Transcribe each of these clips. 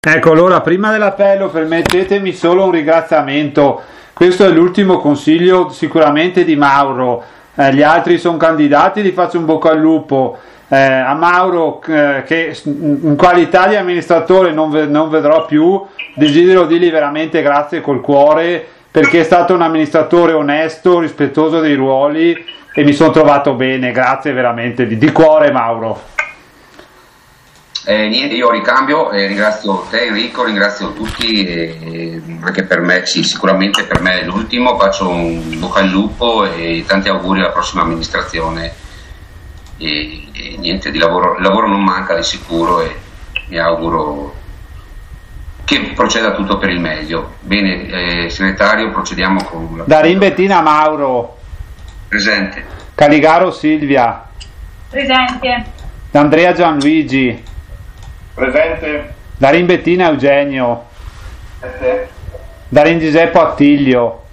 Ecco, allora, prima dell'appello, permettetemi solo un ringraziamento. Questo è l'ultimo consiglio sicuramente di Mauro. Gli altri sono candidati, gli faccio un bocca al lupo. A Mauro, che in qualità di amministratore non vedrò più, desidero dirgli veramente grazie col cuore, perché è stato un amministratore onesto, rispettoso dei ruoli e mi sono trovato bene. Grazie veramente di cuore, Mauro. Niente, io ricambio, ringrazio te Enrico, ringrazio tutti, anche per me, sì, sicuramente per me è l'ultimo, faccio un bocca al lupo e tanti auguri alla prossima amministrazione e niente, di lavoro non manca di sicuro e mi auguro che proceda tutto per il meglio. Bene, segretario, procediamo con la... Darin Bettina Mauro. Presente. Caligaro Silvia. Presente. D'Andrea Gianluigi. Presente. Darin Bettina Eugenio. Presente. Darin Giuseppe Attilio.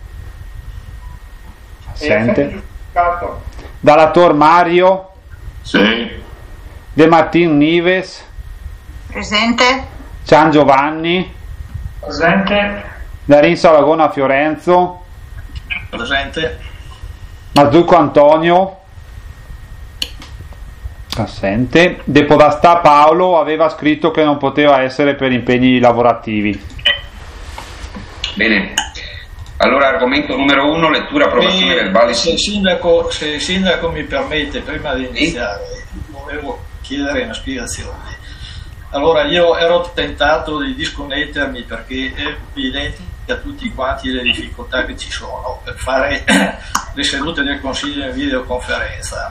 Assente. Dalator Mario. Sì. De Martin Nives. Presente. Gian Giovanni. Presente. Darin Salagona Fiorenzo. Presente. Mazzucco Antonio. Assente. De Podestà Paolo aveva scritto che non poteva essere per impegni lavorativi. Bene, allora argomento numero 1, lettura approvazione verbale. Se il sindaco mi permette, prima di iniziare, volevo chiedere una spiegazione. Allora, io ero tentato di disconnettermi perché è evidente a tutti quanti le difficoltà che ci sono per fare le sedute del Consiglio in videoconferenza.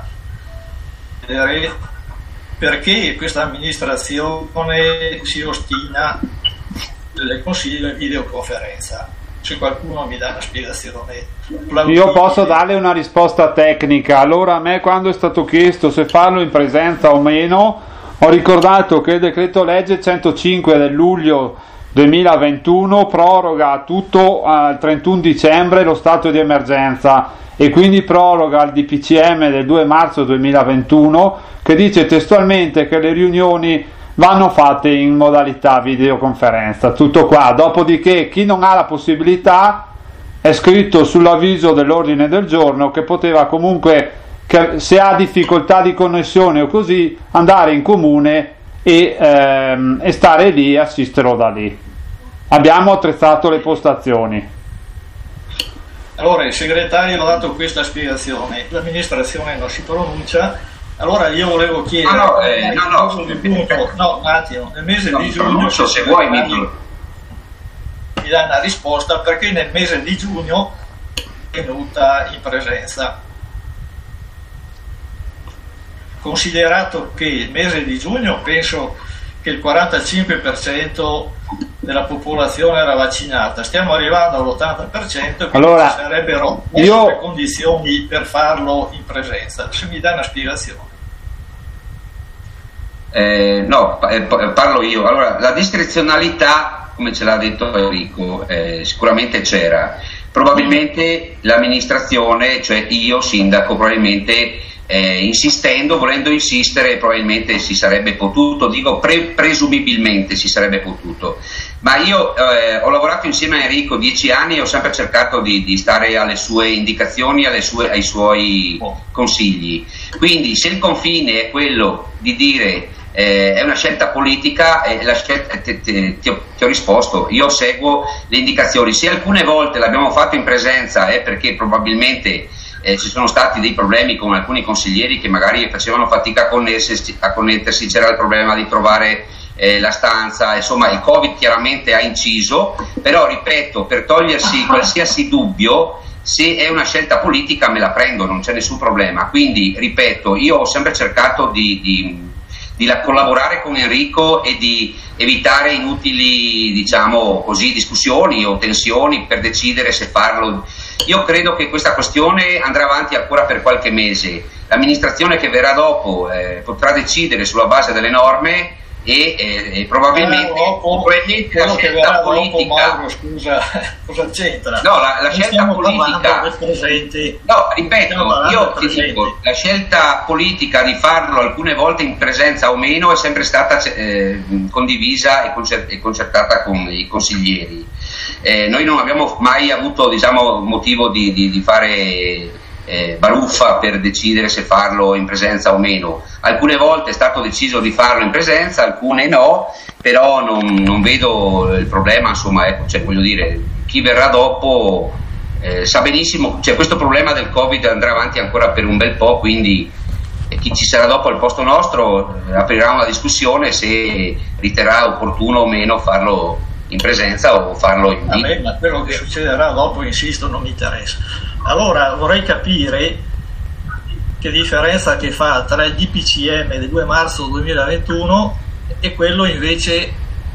Perché questa amministrazione si ostina nel Consiglio in videoconferenza? Se qualcuno mi dà una spiegazione plausibile. Io posso darle una risposta tecnica. Allora, a me, quando è stato chiesto se farlo in presenza o meno, ho ricordato che il decreto legge 105 del luglio 2021 proroga tutto al 31 dicembre lo stato di emergenza e quindi proroga il DPCM del 2 marzo 2021 che dice testualmente che le riunioni vanno fatte in modalità videoconferenza. Tutto qua. Dopodiché chi non ha la possibilità è scritto sull'avviso dell'ordine del giorno che poteva comunque, che se ha difficoltà di connessione o così, andare in comune e stare lì e assisterlo da lì. Abbiamo attrezzato le postazioni. Allora il segretario ha dato questa spiegazione, l'amministrazione non si pronuncia, allora io volevo chiedere un attimo, nel mese di giugno se vuoi mi dà una risposta perché nel mese di giugno è venuta in presenza. Considerato che il mese di giugno penso che il 45% della popolazione era vaccinata, stiamo arrivando all'80%, quindi allora, ci sarebbero le condizioni per farlo in presenza. Se mi dà una spiegazione. Parlo io. Allora, la discrezionalità, come ce l'ha detto Enrico, sicuramente c'era. Probabilmente l'amministrazione, cioè io sindaco, probabilmente insistendo, volendo insistere, probabilmente si sarebbe potuto, dico presumibilmente si sarebbe potuto, ma io ho lavorato insieme a Enrico 10 anni e ho sempre cercato di stare alle sue indicazioni, ai suoi consigli, quindi se il confine è quello di dire è una scelta politica, la scelta, ti ho risposto, io seguo le indicazioni. Se alcune volte l'abbiamo fatto in presenza è perché probabilmente ci sono stati dei problemi con alcuni consiglieri che magari facevano fatica a connettersi, c'era il problema di trovare la stanza, insomma il Covid chiaramente ha inciso, però ripeto, per togliersi qualsiasi dubbio, se è una scelta politica me la prendo, non c'è nessun problema, quindi ripeto, io ho sempre cercato di collaborare con Enrico e di evitare inutili, diciamo così, discussioni o tensioni per decidere se farlo. Io credo che questa questione andrà avanti ancora per qualche mese. L'amministrazione che verrà dopo potrà decidere sulla base delle norme e probabilmente la scelta politica. Mauro, scusa, cosa c'entra? No, la scelta politica. No, ripeto, io ti dico, la scelta politica di farlo alcune volte in presenza o meno è sempre stata condivisa e concertata con i consiglieri. Noi non abbiamo mai avuto, diciamo, motivo di fare baruffa per decidere se farlo in presenza o meno. Alcune volte è stato deciso di farlo in presenza, alcune no, però non vedo il problema, insomma, cioè, voglio dire, chi verrà dopo sa benissimo, cioè, questo problema del Covid andrà avanti ancora per un bel po', quindi chi ci sarà dopo al posto nostro aprirà una discussione se riterrà opportuno o meno farlo in presenza o farlo in video. Ma quello che succederà dopo, insisto, non mi interessa. Allora vorrei capire che differenza che fa tra il DPCM del 2 marzo 2021 e quello invece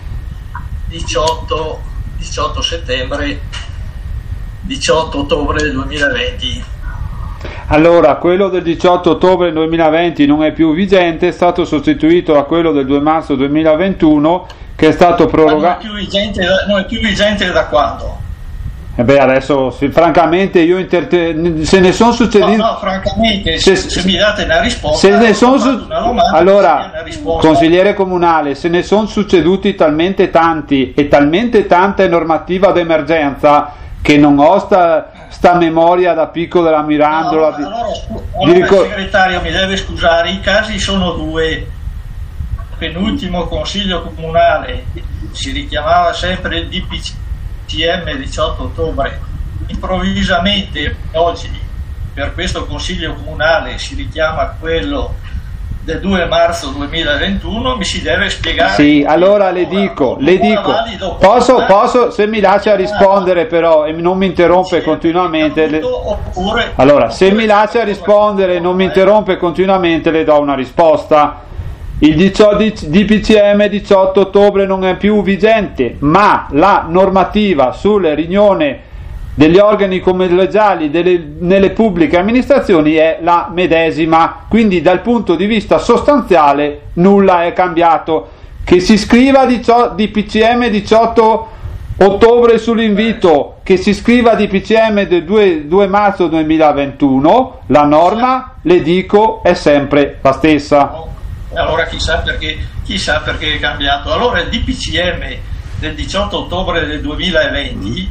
18 settembre 18 ottobre del 2020. Allora, quello del 18 ottobre 2020 non è più vigente, è stato sostituito da quello del 2 marzo 2021 che è stato prorogato. Non è più vigente da quando? Adesso francamente io se ne sono succediti. No, francamente, se mi date una risposta, se ne sono allora, risposta. Consigliere comunale, se ne sono succeduti talmente tanti e talmente tanta normativa d'emergenza che non ho sta memoria da picco della Mirandola. Allora, segretario, mi deve scusare, i casi sono due. Penultimo consiglio comunale si richiamava sempre il DPCM 18 ottobre, improvvisamente oggi per questo consiglio comunale si richiama quello del 2 marzo 2021, mi si deve spiegare. Sì, allora le dico, posso, se mi lascia rispondere però e non mi interrompe continuamente. Allora, se mi lascia rispondere e non mi interrompe continuamente, le do una risposta. Il DPCM 18 ottobre non è più vigente, ma la normativa sulle riunioni degli organi collegiali nelle pubbliche amministrazioni è la medesima, quindi dal punto di vista sostanziale nulla è cambiato. Che si scriva DPCM 18 ottobre sull'invito, che si scriva DPCM del 2 marzo 2021, la norma, le dico, è sempre la stessa. Allora chissà perché è cambiato. Allora il DPCM del 18 ottobre del 2020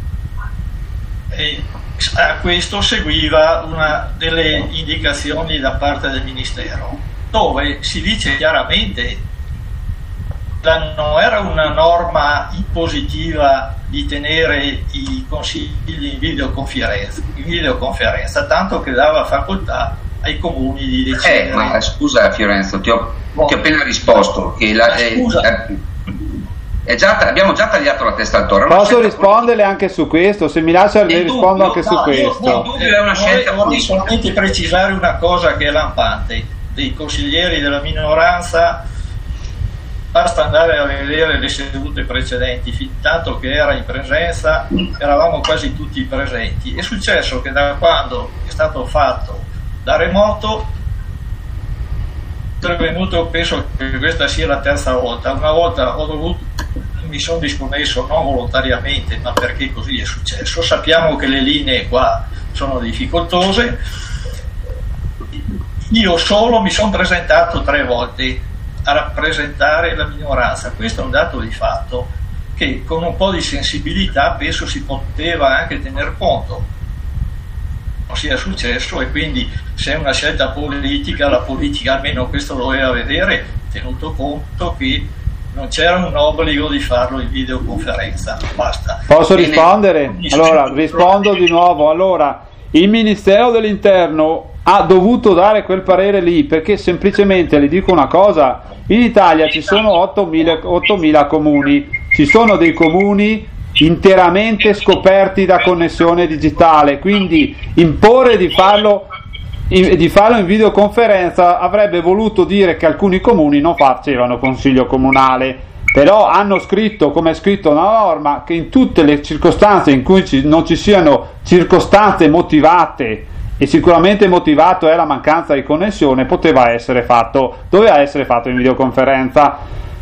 a questo seguiva una delle indicazioni da parte del Ministero, dove si dice chiaramente che non era una norma impositiva di tenere i consigli in videoconferenza, tanto che dava facoltà ai comuni di decidere. Ma scusa Fiorenzo, ti ho appena risposto che abbiamo già tagliato la testa al toro. Posso rispondere anche su questo? Se mi lascia le rispondo anche su questo. È una scelta vorrei solamente precisare una cosa che è lampante: dei consiglieri della minoranza, basta andare a vedere le sedute precedenti, fin tanto che era in presenza, eravamo quasi tutti presenti. È successo che da quando è stato fatto da remoto è venuto, penso che questa sia la terza volta. Una volta mi sono disconnesso non volontariamente, ma perché così è successo. Sappiamo che le linee qua sono difficoltose. Io solo mi sono presentato 3 volte a rappresentare la minoranza. Questo è un dato di fatto che con un po' di sensibilità penso si poteva anche tener conto sia successo, e quindi se è una scelta politica, la politica almeno questo doveva vedere, tenuto conto che non c'era un obbligo di farlo in videoconferenza. Basta. Posso rispondere? Allora rispondo di nuovo. Allora, il Ministero dell'Interno ha dovuto dare quel parere lì perché semplicemente, le dico una cosa, in Italia ci sono 8.000 comuni, ci sono dei comuni interamente scoperti da connessione digitale, quindi imporre di farlo in videoconferenza avrebbe voluto dire che alcuni comuni non facevano consiglio comunale, però hanno scritto, come è scritto nella norma, che in tutte le circostanze in cui non ci siano circostanze motivate, e sicuramente motivato è la mancanza di connessione, doveva essere fatto in videoconferenza.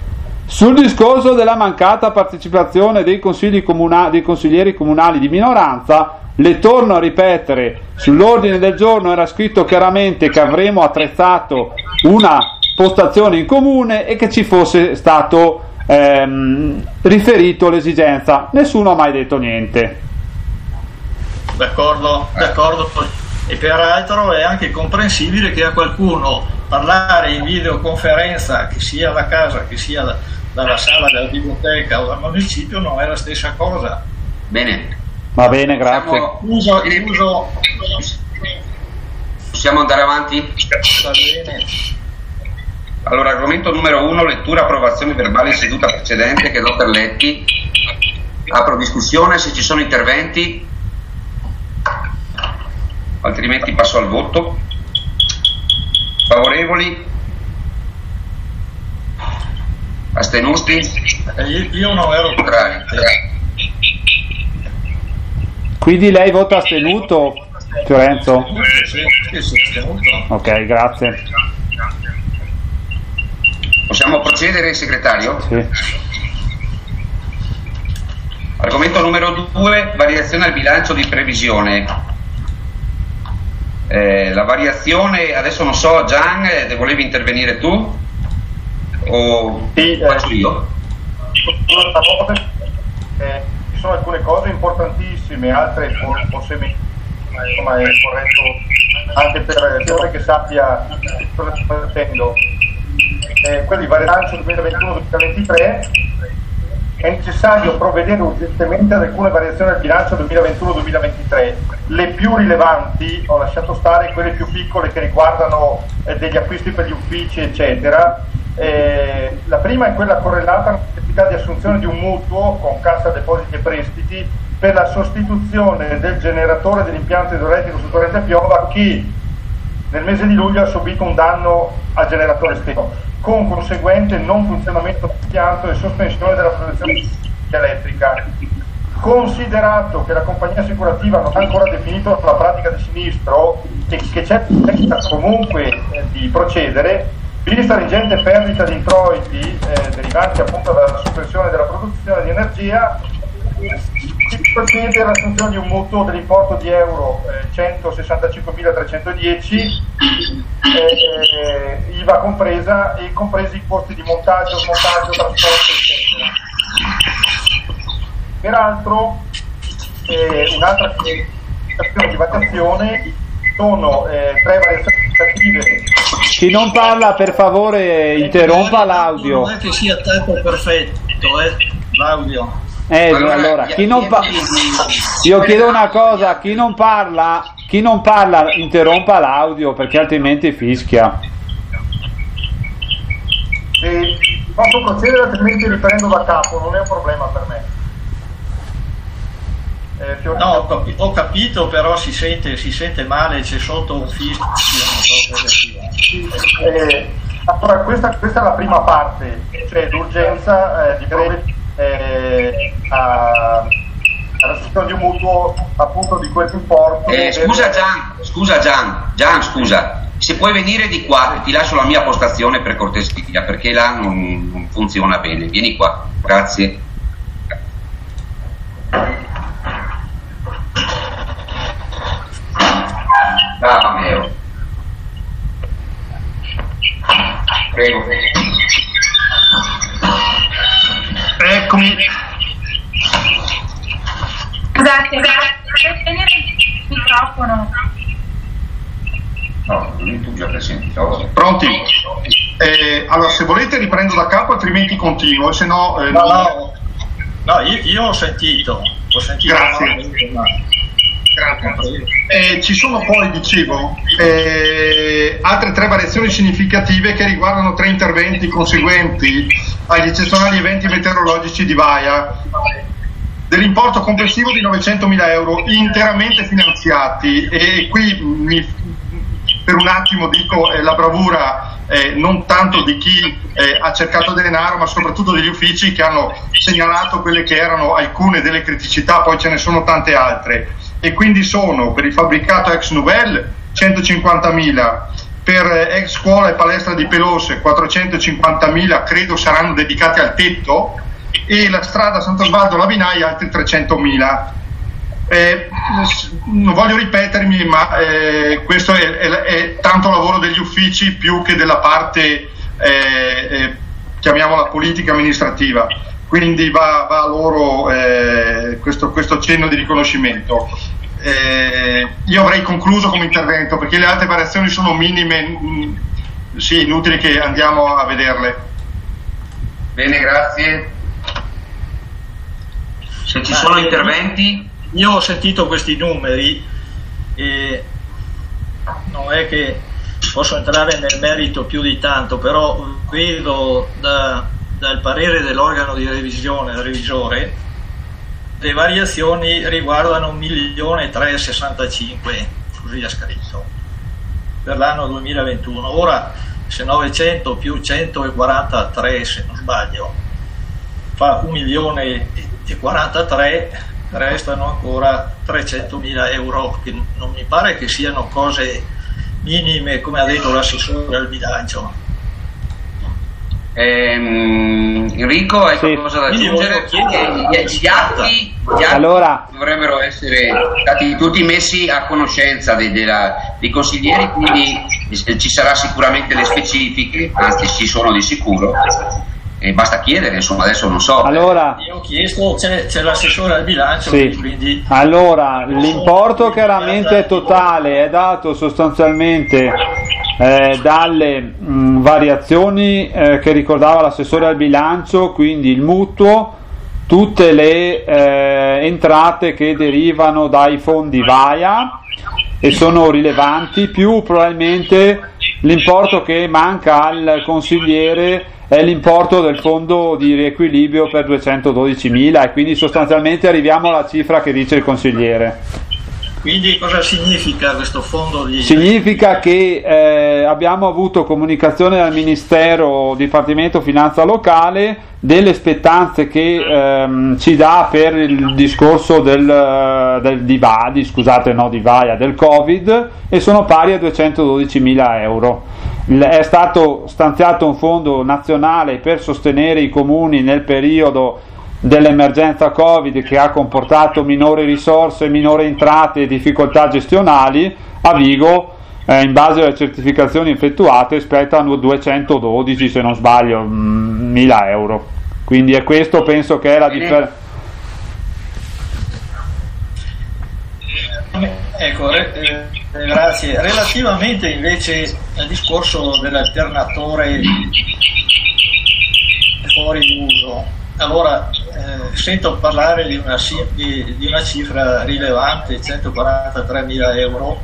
Sul discorso della mancata partecipazione dei consiglieri comunali di minoranza, le torno a ripetere, sull'ordine del giorno era scritto chiaramente che avremmo attrezzato una postazione in comune e che ci fosse stato riferito l'esigenza. Nessuno ha mai detto niente. D'accordo. E peraltro è anche comprensibile che a qualcuno parlare in videoconferenza, che sia da casa, che sia dalla sala della biblioteca o dal municipio, non è la stessa cosa. Bene. Va bene, grazie. Possiamo andare avanti? Va bene. Allora, argomento numero 1, lettura, approvazione verbale seduta precedente che do per letti. Apro discussione, se ci sono interventi, altrimenti passo al voto. Favorevoli? Astenuti? Io non ero contrari. Quindi lei vota astenuto, Fiorenzo? Sì, astenuto. Ok, grazie. Possiamo procedere, segretario? Sì. Argomento numero 2, variazione al bilancio di previsione. La variazione, adesso non so, Gian, volevi intervenire tu? O sì, faccio io? Ci sono alcune cose importantissime, altre forse insomma è corretto anche per chiunque che sappia cosa sta facendo. Quelli bilancio 2021-2023 è necessario provvedere urgentemente ad alcune variazioni al bilancio 2021-2023. Le più rilevanti, ho lasciato stare quelle più piccole che riguardano degli acquisti per gli uffici eccetera. La prima è quella correlata alla necessità di assunzione di un mutuo con Cassa Depositi e Prestiti per la sostituzione del generatore dell'impianto idroelettrico su Torrente Piova che nel mese di luglio ha subito un danno al generatore stesso, con conseguente non funzionamento dell'impianto e sospensione della produzione elettrica. Considerato che la compagnia assicurativa non ha ancora definito la pratica di sinistro e che c'è comunque di procedere, vista l'ingente perdita di introiti derivanti appunto dalla sospensione della produzione di energia, si procede all'assunzione di un mutuo dell'importo di euro 165.310, IVA compresa e compresi i costi di montaggio, smontaggio, trasporto eccetera. Peraltro un'altra questione di variazione sono 3 variazioni significative. Chi non parla per favore interrompa l'audio. Non è che sia tanto perfetto l'audio. Allora, chi non io chiedo una cosa, chi non parla interrompa l'audio perché altrimenti fischia. Posso procedere, altrimenti riprendo da capo, non è un problema per me. No, ho capito, però si sente male, c'è sotto un fischio. Allora, questa è la prima parte, cioè l'urgenza di alla sessione di un mutuo appunto di questo importo. Scusa Gian, se puoi venire di qua ti lascio la mia postazione per cortesia perché là non funziona bene, vieni qua, grazie. Meo. Prego. Eccomi. Grazie. Per tenere il microfono. No, tu già presenti. Pronti? Allora, se volete riprendo da capo, altrimenti continuo, se no... No, io ho sentito. Grazie. Ci sono poi, dicevo, altre 3 variazioni significative che riguardano 3 interventi conseguenti agli eccezionali eventi meteorologici di Vaia, dell'importo complessivo di 900.000 euro interamente finanziati, e qui per un attimo dico la bravura non tanto di chi ha cercato denaro, ma soprattutto degli uffici che hanno segnalato quelle che erano alcune delle criticità, poi ce ne sono tante altre. E quindi sono per il fabbricato ex Nouvelle 150.000, per ex scuola e palestra di Pelose 450.000 credo saranno dedicati al tetto, e la strada Sant'Osvaldo Lavinai altri 300.000. Non voglio ripetermi, ma questo è tanto lavoro degli uffici più che della parte chiamiamola politica amministrativa, quindi va a loro questo cenno di riconoscimento. Io avrei concluso come intervento perché le altre variazioni sono minime, sì, inutili che andiamo a vederle. Bene, grazie. Se ci sono interventi. Io ho sentito questi numeri e non è che posso entrare nel merito più di tanto, però vedo dal parere dell'organo di revisione, del revisore, le variazioni riguardano 1.365.000, così ha scritto, per l'anno 2021. Ora, se 900 più 143, se non sbaglio, fa 1.043.000, restano ancora 300.000 euro, che non mi pare che siano cose minime, come ha detto l'assessore al bilancio. Enrico, hai qualcosa da aggiungere? Gli atti allora dovrebbero essere stati tutti messi a conoscenza dei consiglieri, quindi ci sarà sicuramente le specifiche, anzi ci sono di sicuro, e basta chiedere, insomma, adesso non so. Allora, io ho chiesto, c'è l'assessore al bilancio, sì. Quindi allora l'importo chiaramente totale è dato sostanzialmente dalle variazioni che ricordava l'assessore al bilancio, quindi il mutuo, tutte le entrate che derivano dai fondi VAIA e sono rilevanti, più probabilmente l'importo che manca al consigliere è l'importo del fondo di riequilibrio per 212.000, e quindi sostanzialmente arriviamo alla cifra che dice il consigliere. Quindi cosa significa questo fondo di... Significa che abbiamo avuto comunicazione dal Ministero Dipartimento Finanza Locale delle spettanze che ci dà per il discorso del VAIA, del Covid, e sono pari a 212.000 euro. È stato stanziato un fondo nazionale per sostenere i comuni nel periodo dell'emergenza Covid, che ha comportato minori risorse, minori entrate e difficoltà gestionali. A Vigo, in base alle certificazioni effettuate, spettano 212, se non sbaglio, 1.000 euro. Quindi è questo, penso che è la differenza. Ecco, grazie. Relativamente invece al discorso dell'alternatore fuori uso, allora sento parlare di una cifra rilevante, 143.000 euro,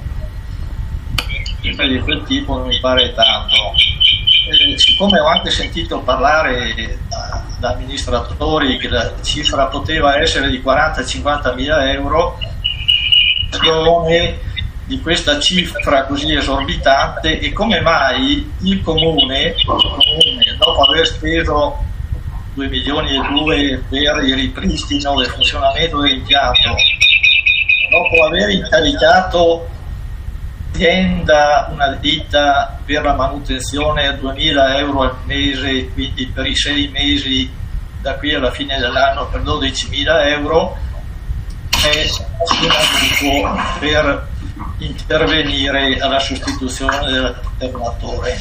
di quel tipo non mi pare tanto. Siccome ho anche sentito parlare da amministratori che la cifra poteva essere di 40-50.000 euro, di questa cifra così esorbitante, e come mai il comune dopo aver speso 2 milioni e 2 per il ripristino del funzionamento dell'impianto, dopo aver incaricato una ditta per la manutenzione a 2.000 euro al mese, quindi per i 6 mesi da qui alla fine dell'anno per 12.000 euro, è per intervenire alla sostituzione dell'alternatore.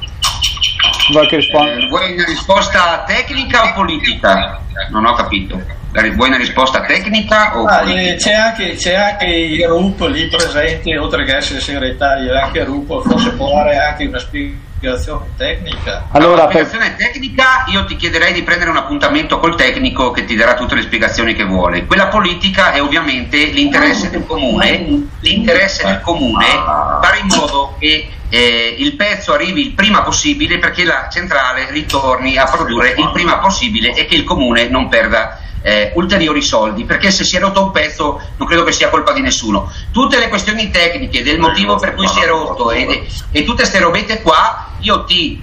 Vuoi una risposta tecnica o politica? Non ho capito. Vuoi una risposta tecnica o politica? C'è anche il RUP lì presente, oltre che essere segretario, anche il RUP, forse può dare anche una spiegazione tecnica. Allora, una spiegazione tecnica, io ti chiederei di prendere un appuntamento col tecnico che ti darà tutte le spiegazioni che vuole. Quella politica è ovviamente l'interesse del comune, fare in modo che il pezzo arrivi il prima possibile, perché la centrale ritorni a produrre il prima possibile e che il comune non perda ulteriori soldi, perché se si è rotto un pezzo non credo che sia colpa di nessuno. Tutte le questioni tecniche del motivo per cui si è rotto e tutte queste robette qua, io ti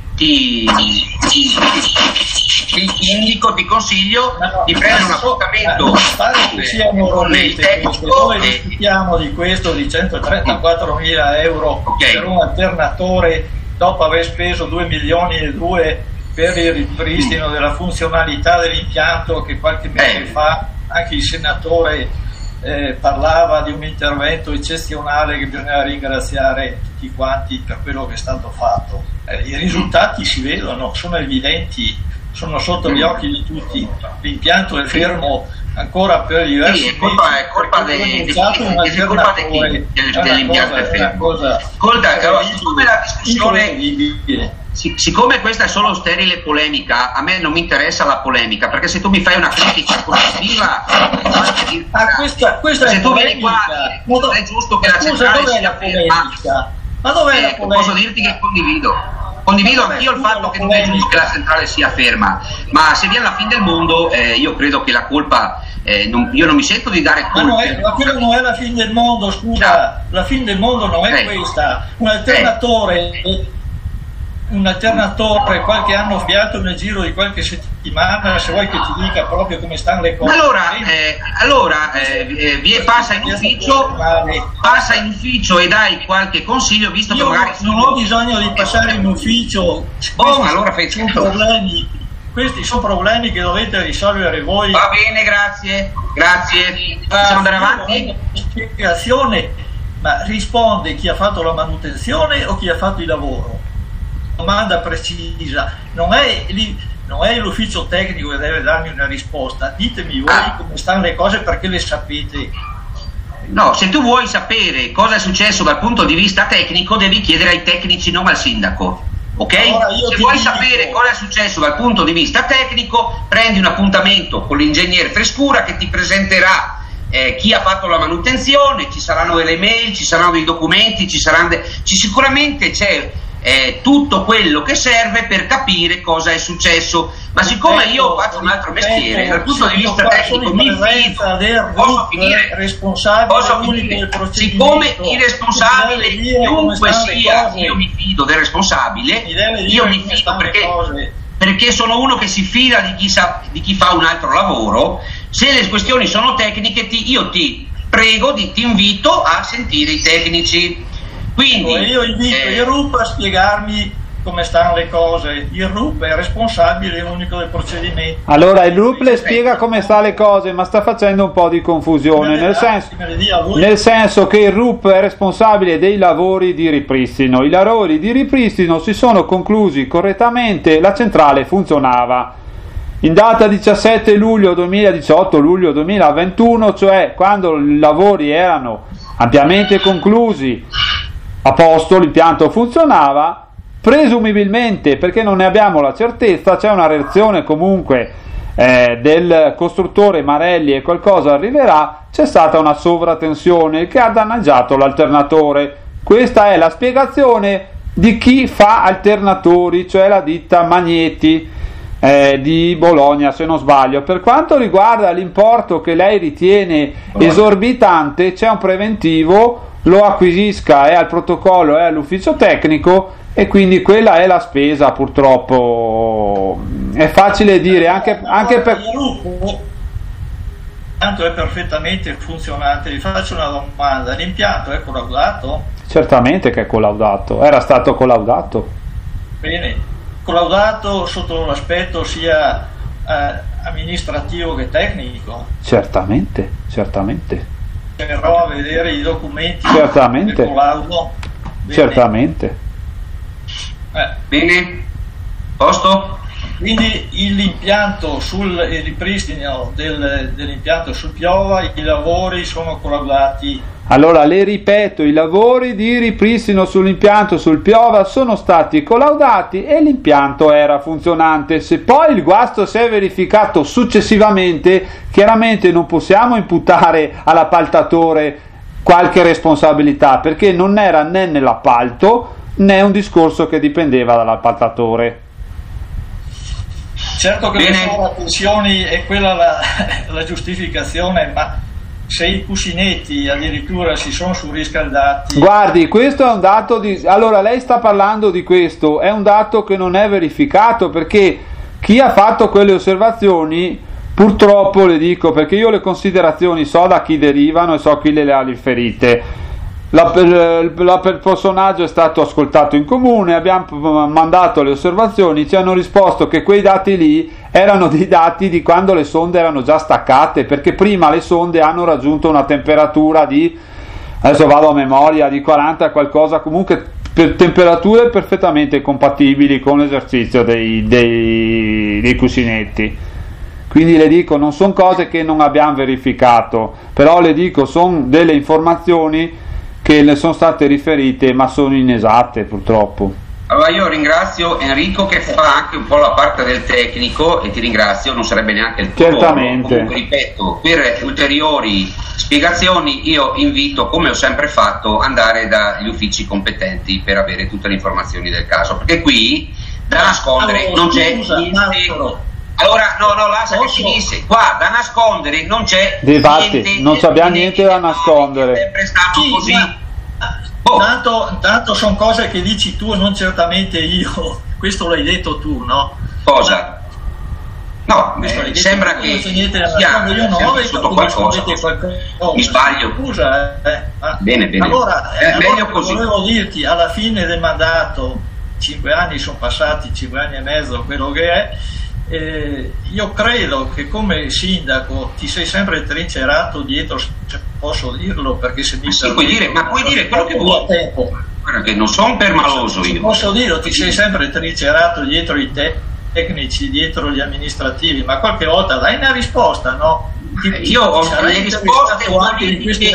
indico, ti consiglio di prendere un appuntamento con il tecnico. Noi discutiamo di questo di 134.000 euro per un alternatore dopo aver speso 2 milioni e 2 per il ripristino della funzionalità dell'impianto, che qualche mese fa anche il senatore parlava di un intervento eccezionale che bisogna ringraziare tutti quanti per quello che è stato fatto. I risultati si vedono, sono evidenti, sono sotto gli occhi di tutti. L'impianto è fermo ancora per diversi mesi. È colpa dell'impianto è fermo. Ascolta, siccome la discussione, siccome questa è solo sterile polemica, a me non mi interessa la polemica, perché se tu mi fai una critica costruttiva, questa se è tu vieni qua, non è giusto che la centrale sia ferma. Ma dov'è la polemica? Posso dirti che condivido anch'io il fatto che non è giusto che la centrale sia ferma, ma se viene la fine del mondo, io credo che la colpa, io non mi sento di dare colpa. Ma quello non è la fine del mondo, scusa, la fine del mondo non è questa. Un alternatore qualche anno sviato nel giro di qualche settimana, se vuoi che ti dica proprio come stanno le cose. Passa in ufficio e dai qualche consiglio, visto che magari non ho bisogno di passare in ufficio. Questi sono problemi che dovete risolvere voi. Va bene, grazie. Possiamo andare avanti? Spiegazione, ma risponde chi ha fatto la manutenzione o chi ha fatto il lavoro? Domanda precisa, non è l'ufficio tecnico che deve darmi una risposta. Ditemi voi come stanno le cose, perché le sapete. No, se tu vuoi sapere cosa è successo dal punto di vista tecnico, devi chiedere ai tecnici, non al sindaco, ok? Se vuoi sapere cosa è successo dal punto di vista tecnico, prendi un appuntamento con l'ingegnere Frescura che ti presenterà chi ha fatto la manutenzione, ci saranno delle mail, ci saranno dei documenti, sicuramente c'è tutto quello che serve per capire cosa è successo. Ma siccome io faccio un altro mestiere, dal punto di vista tecnico mi fido, posso finire? Siccome il responsabile, chiunque sia, io mi fido del responsabile, perché sono uno che si fida di chi fa un altro lavoro. Se le questioni sono tecniche, io ti prego, ti invito a sentire i tecnici. Quindi, io invito il RUP a spiegarmi come stanno le cose. Il RUP è responsabile unico del procedimento. Allora il RUP le spiega come sta le cose, ma sta facendo un po' di confusione, nel senso che il RUP è responsabile dei lavori di ripristino. I lavori di ripristino si sono conclusi correttamente, la centrale funzionava. In data 17 luglio 2018, luglio 2021, cioè quando i lavori erano ampiamente conclusi, a posto, l'impianto funzionava, presumibilmente, perché non ne abbiamo la certezza, c'è una reazione comunque del costruttore Marelli e qualcosa arriverà, c'è stata una sovratensione che ha danneggiato l'alternatore. Questa è la spiegazione di chi fa alternatori, cioè la ditta Magneti di Bologna, se non sbaglio. Per quanto riguarda l'importo che lei ritiene esorbitante, c'è un preventivo, lo acquisisca, è al protocollo, è all'ufficio tecnico, e quindi quella è la spesa. Purtroppo è facile dire anche per l'impianto è perfettamente funzionante. Vi faccio una domanda: l'impianto è collaudato? Certamente che è collaudato, era stato collaudato. Bene, collaudato sotto l'aspetto sia amministrativo che tecnico? Certamente. Verrò a vedere i documenti certamente del collaudo. Certamente. Bene, posto? Quindi l'impianto il ripristino dell'impianto sul Piova, i lavori sono collaudati. Allora le ripeto, i lavori di ripristino sull'impianto sul Piova sono stati collaudati e l'impianto era funzionante. Se poi il guasto si è verificato successivamente, chiaramente non possiamo imputare all'appaltatore qualche responsabilità, perché non era né nell'appalto né un discorso che dipendeva dall'appaltatore. Certo che Bene. le sovrappensioni è quella la giustificazione, ma se i cuscinetti addirittura si sono surriscaldati. Guardi, questo è un dato di... Allora, lei sta parlando di questo, è un dato che non è verificato, perché chi ha fatto quelle osservazioni, purtroppo le dico, perché io le considerazioni so da chi derivano e so chi le ha riferite. Il personaggio è stato ascoltato in comune, abbiamo mandato le osservazioni, ci hanno risposto che quei dati lì erano dei dati di quando le sonde erano già staccate, perché prima le sonde hanno raggiunto una temperatura di, adesso vado a memoria, di 40 qualcosa, comunque per temperature perfettamente compatibili con l'esercizio dei cuscinetti. Quindi le dico, non sono cose che non abbiamo verificato, però le dico, sono delle informazioni che le sono state riferite ma sono inesatte, purtroppo. Allora io ringrazio Enrico che fa anche un po' la parte del tecnico, e ti ringrazio, non sarebbe neanche il tuo Certamente. Comunque, ripeto, per ulteriori spiegazioni io invito, come ho sempre fatto, andare dagli uffici competenti per avere tutte le informazioni del caso, perché qui da nascondere non c'è niente. Allora, no, lascia che finisse. Qua da nascondere non c'è Difatti, niente. non abbiamo niente da nascondere. È sempre stato Sì, così. Tanto sono cose che dici tu e non certamente io. Questo l'hai detto tu, no? Cosa? No, Questo l'hai detto sembra tu, che non c'è niente da sia nascondere, io no, vissuto qualcosa. Mi sbaglio. Scusa, Bene. Allora, meglio così. volevo dirti, alla fine del mandato, 5 anni sono passati, 5 anni e mezzo, quello che è, io credo che come sindaco ti sei sempre trincerato dietro, se posso dirlo, perché se mi Sì, puoi dire quello che vuoi. Guarda che non sono permaloso io. Posso dirlo, ti sei sempre trincerato dietro i tecnici, dietro gli amministrativi, ma qualche volta dai una risposta, no? Io ho le risposte politiche,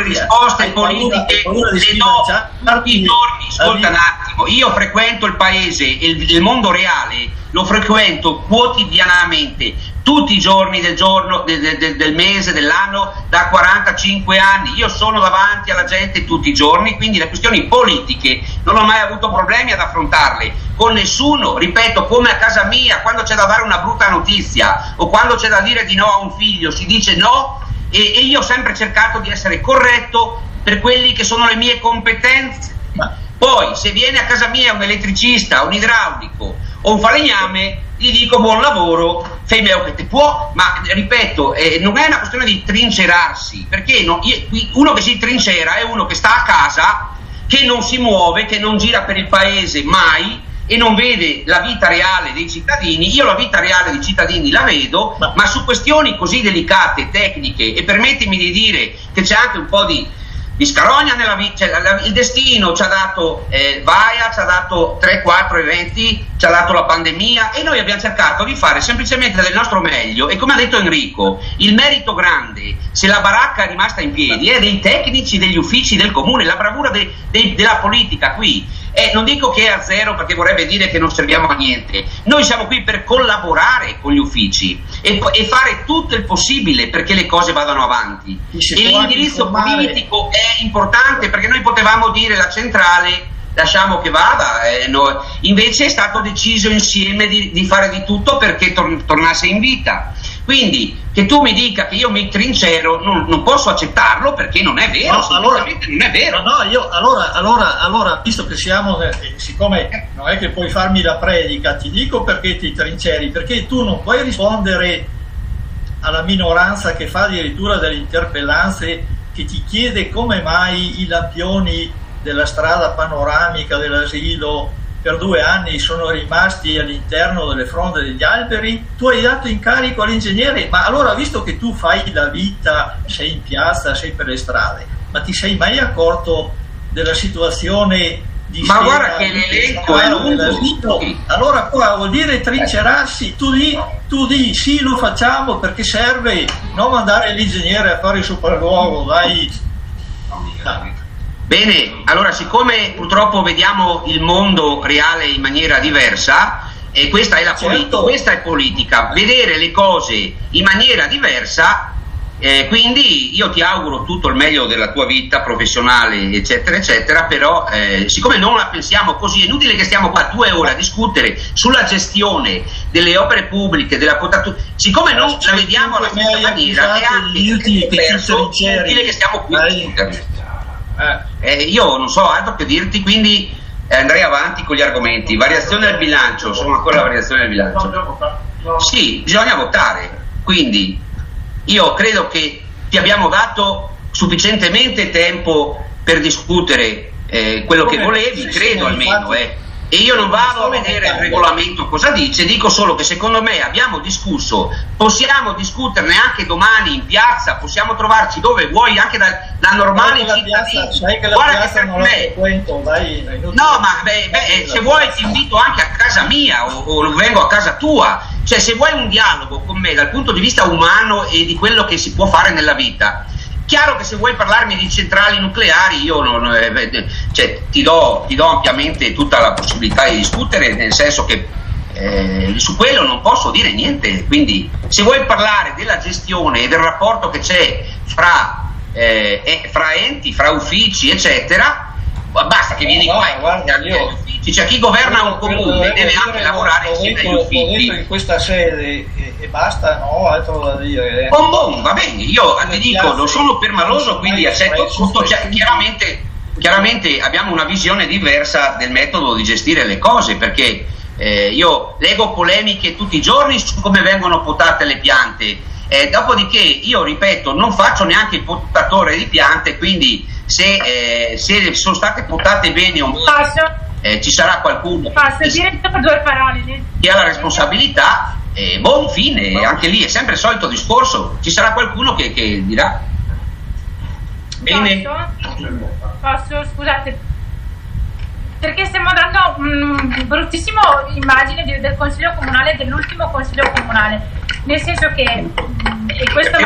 le do tutti i giorni. Ascolta un attimo, io frequento il paese, il mondo reale lo frequento quotidianamente, tutti i giorni del giorno, del mese, dell'anno, da 45 anni. Io sono davanti alla gente tutti i giorni, quindi le questioni politiche non ho mai avuto problemi ad affrontarle con nessuno, ripeto, come a casa mia, quando c'è da dare una brutta notizia o quando c'è da dire di no a un figlio, si dice no, e io ho sempre cercato di essere corretto per quelli che sono le mie competenze. Poi se viene a casa mia un elettricista, un idraulico o un falegname, gli dico buon lavoro, fai meglio che te può, ma ripeto, non è una questione di trincerarsi, perché uno che si trincera è uno che sta a casa, che non si muove, che non gira per il paese mai e non vede la vita reale dei cittadini. Io la vita reale dei cittadini la vedo, ma su questioni così delicate, tecniche, e permettimi di dire che c'è anche un po' di scarogna nella vita, il destino ci ha dato Vaia, ci ha dato 3-4 eventi, ci ha dato la pandemia, e noi abbiamo cercato di fare semplicemente del nostro meglio, e come ha detto Enrico, il merito grande, se la baracca è rimasta in piedi, è dei tecnici degli uffici del comune, la bravura della politica qui. Non dico che è a zero, perché vorrebbe dire che non serviamo a niente. Noi siamo qui per collaborare con gli uffici e fare tutto il possibile perché le cose vadano avanti. E l'indirizzo politico è importante, perché noi potevamo dire la centrale lasciamo che vada, invece è stato deciso insieme di fare di tutto perché tornasse in vita. Quindi che tu mi dica che io mi trincero non posso accettarlo, perché non è vero, assolutamente non è vero. Allora, visto che siamo, siccome non è che puoi farmi la predica, ti dico perché ti trinceri, perché tu non puoi rispondere alla minoranza che fa addirittura delle interpellanze, che ti chiede come mai i lampioni della strada panoramica dell'asilo per 2 anni sono rimasti all'interno delle fronde degli alberi. Tu hai dato incarico all'ingegnere, ma allora, visto che tu fai la vita, sei in piazza, sei per le strade, ma ti sei mai accorto della situazione di ma guarda che l'elenco è lungo. Allora qua vuol dire trincerarsi. Tu di sì, lo facciamo perché serve, non mandare l'ingegnere a fare il sopralluogo, dai. Bene, allora siccome purtroppo vediamo il mondo reale in maniera diversa, e questa è la politica, questa è politica, vedere le cose in maniera diversa, quindi io ti auguro tutto il meglio della tua vita professionale, eccetera eccetera, però siccome non la pensiamo così, è inutile che stiamo qua 2 ore a discutere sulla gestione delle opere pubbliche, della potatura, siccome non la vediamo alla stessa maniera, è anche perso utile che stiamo qui a discutere. Io non so altro che dirti, quindi andrei avanti con gli argomenti. Variazione del bilancio, sono ancora la variazione del bilancio. Sì, bisogna votare, quindi io credo che ti abbiamo dato sufficientemente tempo per discutere quello che volevi, credo almeno, e io non vado a vedere il regolamento cosa dice, dico solo che secondo me abbiamo discusso, possiamo discuterne anche domani in piazza, possiamo trovarci dove vuoi, anche da normali cittadini. Guarda che per me no, ma se vuoi ti invito anche a casa mia o vengo a casa tua, cioè se vuoi un dialogo con me dal punto di vista umano e di quello che si può fare nella vita. Chiaro che se vuoi parlarmi di centrali nucleari io ti do ampiamente tutta la possibilità di discutere, nel senso che su quello non posso dire niente, quindi se vuoi parlare della gestione e del rapporto che c'è fra enti, fra uffici eccetera, basta che vieni qua agli uffici, cioè chi governa un comune deve anche lavorare insieme agli uffici. In questa sede e basta, no, altro da dire. Va bene, io ti dico, non sono permaloso, quindi accetto tutto, cioè, chiaramente abbiamo una visione diversa del metodo di gestire le cose, perché io leggo polemiche tutti i giorni su come vengono potate le piante, dopodiché io ripeto, non faccio neanche il potatore di piante, quindi se sono state potate bene o male, ci sarà qualcuno che ha la responsabilità, buon fine, anche lì è sempre il solito discorso, ci sarà qualcuno che dirà. Bene. Posso, scusate, perché stiamo dando un bruttissimo immagine del consiglio comunale, dell'ultimo consiglio comunale, nel senso che e questo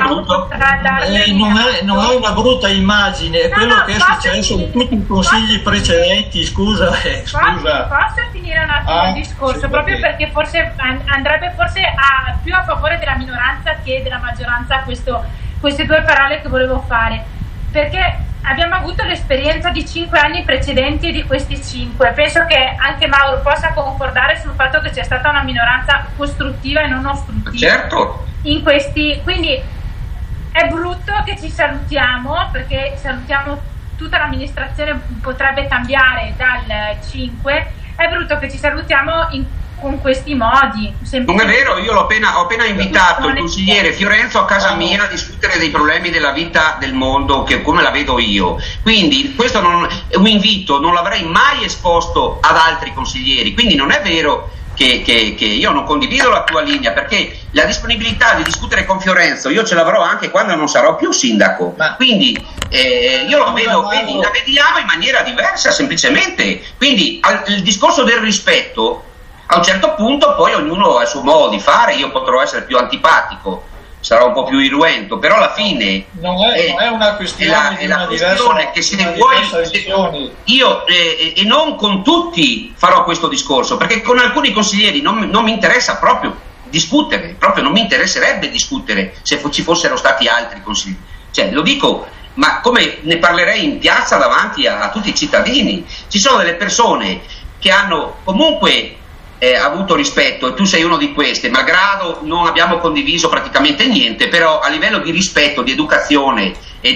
non è una brutta immagine, è quello che è successo in tutti i consigli precedenti. Scusa. Posso finire un attimo il discorso, proprio perché forse andrebbe più a favore della minoranza che della maggioranza queste due parole che volevo fare, perché abbiamo avuto l'esperienza di 5 anni precedenti e di questi 5. Penso che anche Mauro possa concordare sul fatto che c'è stata una minoranza costruttiva e non ostruttiva. Certo. In questi, quindi è brutto che ci salutiamo, perché salutiamo tutta l'amministrazione, potrebbe cambiare dal 5. È brutto che ci salutiamo con questi modi. Non è vero, io ho appena invitato il consigliere Fiorenzo a casa mia a discutere dei problemi della vita del mondo, che come la vedo io, quindi questo è un invito, non l'avrei mai esposto ad altri consiglieri, quindi non è vero che io non condivido la tua linea, perché la disponibilità di discutere con Fiorenzo io ce l'avrò anche quando non sarò più sindaco, quindi io la vediamo in maniera diversa semplicemente, quindi il discorso del rispetto a un certo punto poi ognuno ha il suo modo di fare, io potrò essere più antipatico, sarò un po' più irruento, però alla fine non è una questione è la questione che se vuoi io e non con tutti farò questo discorso, perché con alcuni consiglieri non mi interessa proprio discutere, proprio non mi interesserebbe discutere se ci fossero stati altri consiglieri, cioè lo dico, ma come ne parlerei in piazza davanti a tutti i cittadini. Ci sono delle persone che hanno comunque avuto rispetto, e tu sei uno di queste, malgrado non abbiamo condiviso praticamente niente, però a livello di rispetto, di educazione e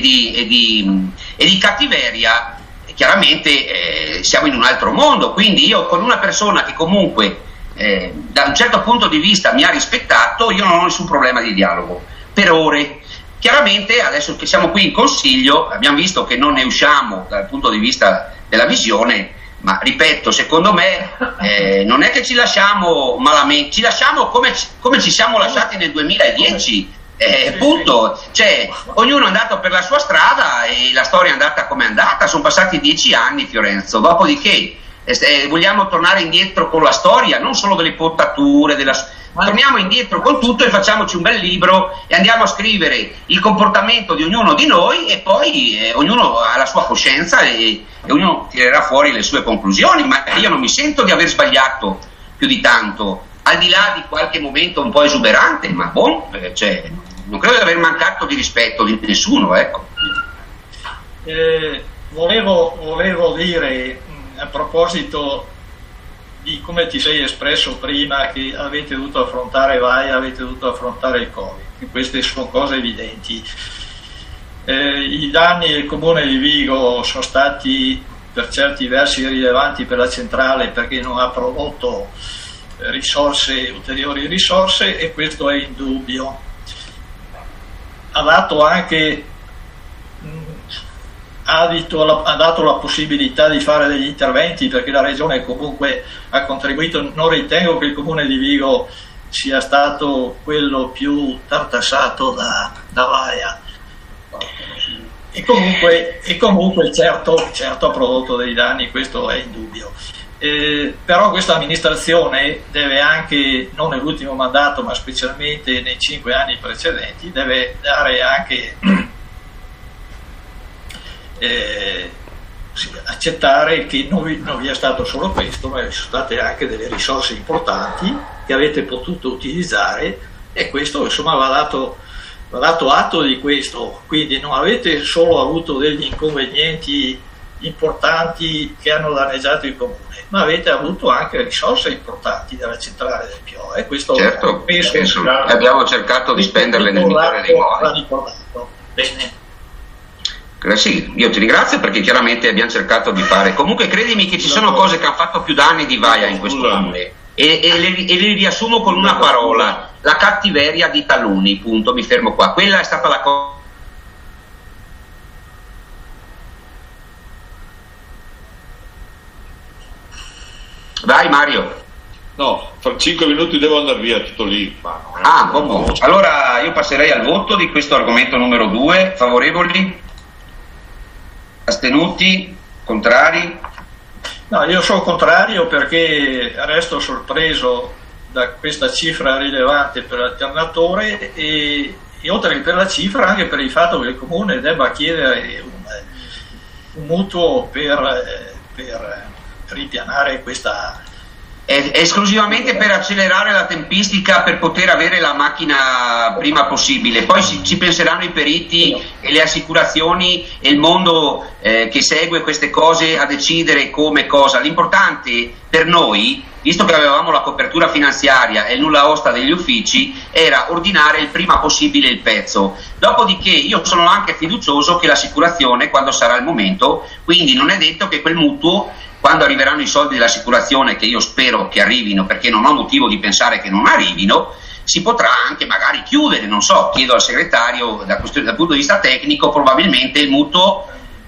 di cattiveria chiaramente siamo in un altro mondo, quindi io con una persona che comunque da un certo punto di vista mi ha rispettato, io non ho nessun problema di dialogo per ore. Chiaramente adesso che siamo qui in consiglio abbiamo visto che non ne usciamo dal punto di vista della visione, ma ripeto, secondo me non è che ci lasciamo malamente, ci lasciamo come ci siamo lasciati nel 2010, punto. Cioè, ognuno è andato per la sua strada e la storia è andata come è andata, sono passati 10 anni, Fiorenzo, dopodiché vogliamo tornare indietro con la storia, non solo delle potature, torniamo indietro con tutto e facciamoci un bel libro e andiamo a scrivere il comportamento di ognuno di noi, e poi ognuno ha la sua coscienza e ognuno tirerà fuori le sue conclusioni, ma io non mi sento di aver sbagliato più di tanto, al di là di qualche momento un po' esuberante, ma cioè, non credo di aver mancato di rispetto di nessuno, ecco. Volevo dire a proposito di come ti sei espresso prima, che avete dovuto affrontare Vaia, avete dovuto affrontare il Covid, che queste sono cose evidenti. I danni del Comune di Vigo sono stati per certi versi rilevanti per la centrale, perché non ha prodotto ulteriori risorse, e questo è indubbio. Ha dato anche ha dato la possibilità di fare degli interventi, perché la Regione comunque ha contribuito. Non ritengo che il Comune di Vigo sia stato quello più tartassato da Vaia, e comunque certo ha prodotto dei danni, questo è indubbio. Però questa amministrazione deve anche, non nell'ultimo mandato ma specialmente nei 5 anni precedenti, deve dare anche accettare che non vi è stato solo questo, ma ci sono state anche delle risorse importanti che avete potuto utilizzare, e questo insomma va dato atto di questo. Quindi non avete solo avuto degli inconvenienti importanti che hanno danneggiato il Comune, ma avete avuto anche risorse importanti dalla centrale del Pio, e questo certo, abbiamo cercato di spenderle nel migliore dei modi. Bene. Sì, io ti ringrazio, perché chiaramente abbiamo cercato di fare. Comunque credimi che ci sono cose che hanno fatto più danni di Vaia in questo Comune, e le riassumo con una parola: la cattiveria di taluni, punto, mi fermo qua. Quella è stata la cosa. Vai Mario. No, fra 5 minuti devo andare via, tutto lì. Boh. Allora io passerei al voto di questo argomento numero 2. Favorevoli? Astenuti? Contrari? No, io sono contrario, perché resto sorpreso da questa cifra rilevante per l'alternatore, e oltre che per la cifra anche per il fatto che il Comune debba chiedere un mutuo per ripianare questa. È esclusivamente per accelerare la tempistica, per poter avere la macchina prima possibile. Poi ci penseranno i periti e le assicurazioni e il mondo che segue queste cose a decidere come cosa. L'importante per noi, visto che avevamo la copertura finanziaria e il nulla osta degli uffici, era ordinare il prima possibile il pezzo. Dopodiché io sono anche fiducioso che l'assicurazione, quando sarà il momento, quindi non è detto che quel mutuo, quando arriveranno i soldi dell'assicurazione, che io spero che arrivino, perché non ho motivo di pensare che non arrivino, si potrà anche magari chiudere, non so, chiedo al segretario, dal punto di vista tecnico probabilmente il mutuo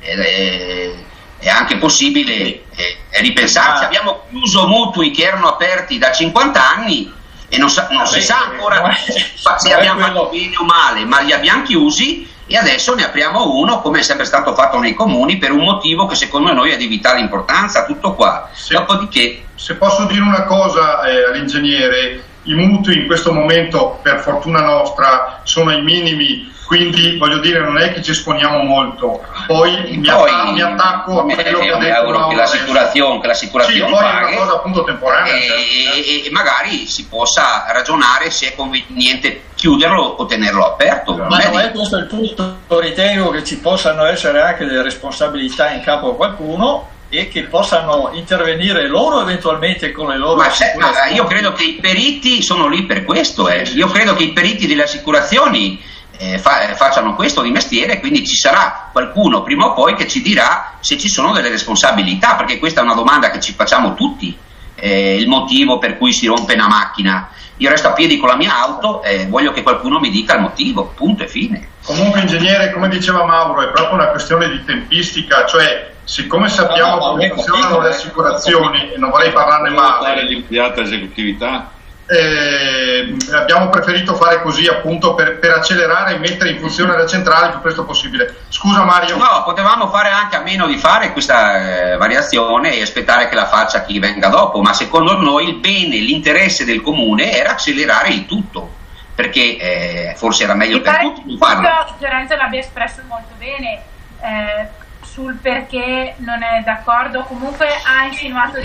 è anche possibile ripensarsi. Abbiamo chiuso mutui che erano aperti da 50 anni e non si sa ancora se abbiamo fatto bene o male, ma li abbiamo chiusi, e adesso ne apriamo uno, come è sempre stato fatto nei comuni, per un motivo che secondo noi è di vitale importanza. Tutto qua. Dopodiché, se posso dire una cosa all'ingegnere, i mutui in questo momento, per fortuna nostra, sono ai minimi, quindi voglio dire, non è che ci esponiamo molto. Poi mi attacco a quello che ha detto che l'assicurazione paga, è una cosa appunto temporanea, e magari si possa ragionare se è conveniente chiuderlo o tenerlo aperto. Ma non è questo il punto. Ritengo che ci possano essere anche delle responsabilità in capo a qualcuno, e che possano intervenire loro eventualmente con le loro assicurazioni. Io credo che i periti sono lì per questo. Io credo che i periti delle assicurazioni facciano questo di mestiere, quindi ci sarà qualcuno prima o poi che ci dirà se ci sono delle responsabilità, perché questa è una domanda che ci facciamo tutti, il motivo per cui si rompe una macchina. Io resto a piedi con la mia auto e voglio che qualcuno mi dica il motivo, punto e fine. Comunque ingegnere, come diceva Mauro, è proprio una questione di tempistica, cioè siccome sappiamo come funzionano le assicurazioni, e non vorrei parlarne male, l'immediata esecutività, abbiamo preferito fare così appunto per accelerare e mettere in funzione la centrale il più presto possibile. Scusa Mario. No, potevamo fare anche a meno di fare questa variazione e aspettare che la faccia chi venga dopo, ma secondo noi il bene, l'interesse del comune era accelerare il tutto, perché forse era meglio per tutti farlo. Fiorenzo l'abbia espresso molto bene sul perché non è d'accordo, comunque ha insinuato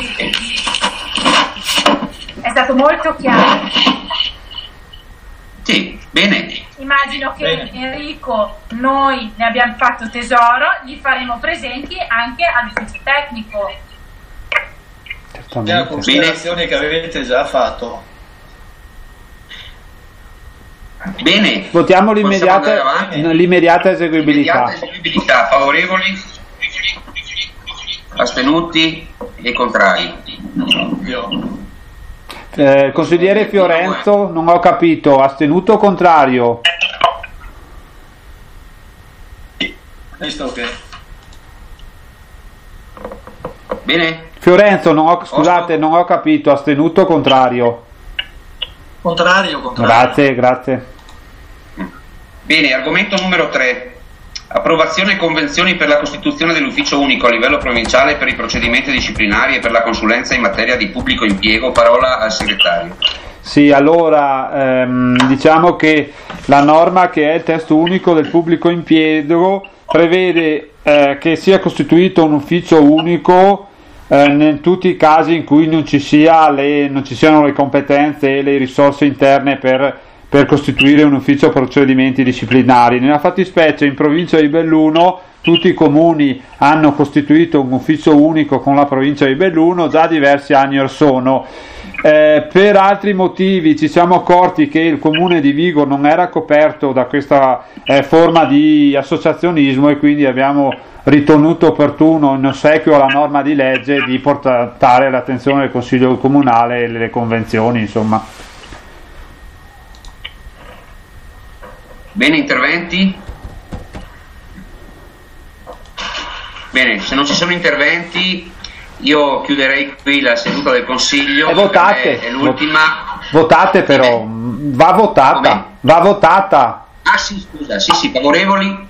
è stato molto chiaro. Sì, bene. Immagino che Enrico, noi ne abbiamo fatto tesoro, gli faremo presenti anche all'ufficio tecnico. le considerazioni che avete già fatto. Bene, votiamo l'immediata eseguibilità. Favorevoli, astenuti e contrari. Consigliere Fiorenzo, non ho capito, astenuto o contrario? Visto che bene. Fiorenzo, non ho capito, astenuto o contrario? Contrario. Grazie. Bene, argomento numero 3. Approvazione e convenzioni per la costituzione dell'ufficio unico a livello provinciale per i procedimenti disciplinari e per la consulenza in materia di pubblico impiego. Parola al segretario. Sì, allora diciamo che la norma che è il testo unico del pubblico impiego prevede che sia costituito un ufficio unico in tutti i casi in cui non ci siano le competenze e le risorse interne per costituire un ufficio procedimenti disciplinari. Nella fattispecie in provincia di Belluno tutti i comuni hanno costituito un ufficio unico con la provincia di Belluno già diversi anni or sono. Per altri motivi ci siamo accorti che il comune di Vigo non era coperto da questa forma di associazionismo e quindi abbiamo ritenuto opportuno, in ossequio alla norma di legge, di portare all'attenzione del Consiglio Comunale le convenzioni, insomma. Bene, interventi? Bene, se non ci sono interventi io chiuderei qui la seduta del Consiglio. Votate. È l'ultima. Votate però, va votata. Ah sì, scusa, sì, favorevoli?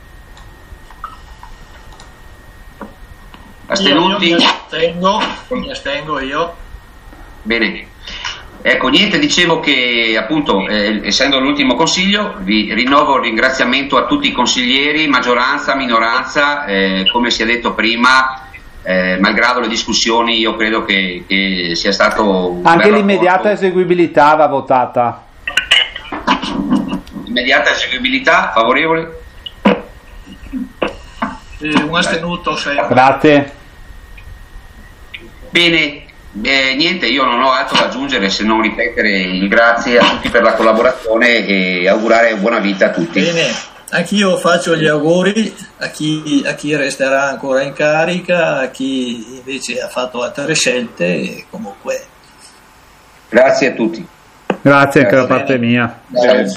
Astenuti? Io mi astengo io. Bene. Ecco, niente, dicevo che appunto essendo l'ultimo consiglio vi rinnovo il ringraziamento a tutti i consiglieri, maggioranza, minoranza, come si è detto prima, malgrado le discussioni io credo che sia stato un anche bel l'immediata rapporto. eseguibilità va votata. Immediata eseguibilità, favorevole? Un astenuto sempre. Grazie. Bene, niente, io non ho altro da aggiungere se non ripetere il grazie a tutti per la collaborazione e augurare buona vita a tutti. Bene, anch'io faccio gli auguri a chi resterà ancora in carica, a chi invece ha fatto altre scelte e comunque. Grazie a tutti. Grazie anche da parte mia. Grazie.